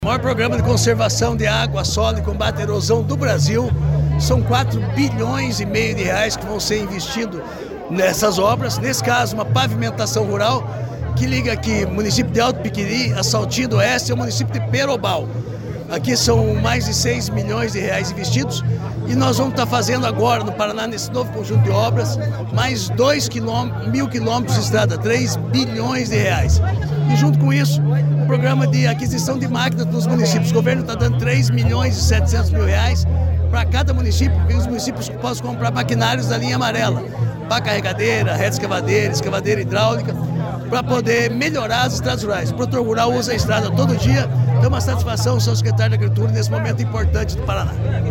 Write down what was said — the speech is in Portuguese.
O maior programa de conservação de água, solo e combate à erosão do Brasil. São 4,5 bilhões de reais que vão ser investidos nessas obras. Nesse caso, uma pavimentação rural que liga aqui o município de Alto Piquiri a Saltinho do Oeste e o município de Perobal. Aqui são mais de 6 milhões de reais investidos e nós vamos estar fazendo agora no Paraná, nesse novo conjunto de obras, mais 2.000 quilômetros de estrada, 3 bilhões de reais. E junto com isso, o programa de aquisição de máquinas dos municípios. O governo está dando 3 milhões e 700 mil reais para cada município, que os municípios possam comprar maquinários da linha amarela, pá carregadeira, reta escavadeira, escavadeira hidráulica, para poder melhorar as estradas rurais. O produtor rural usa a estrada todo dia, então é uma satisfação ser o secretário da Agricultura nesse momento importante do Paraná.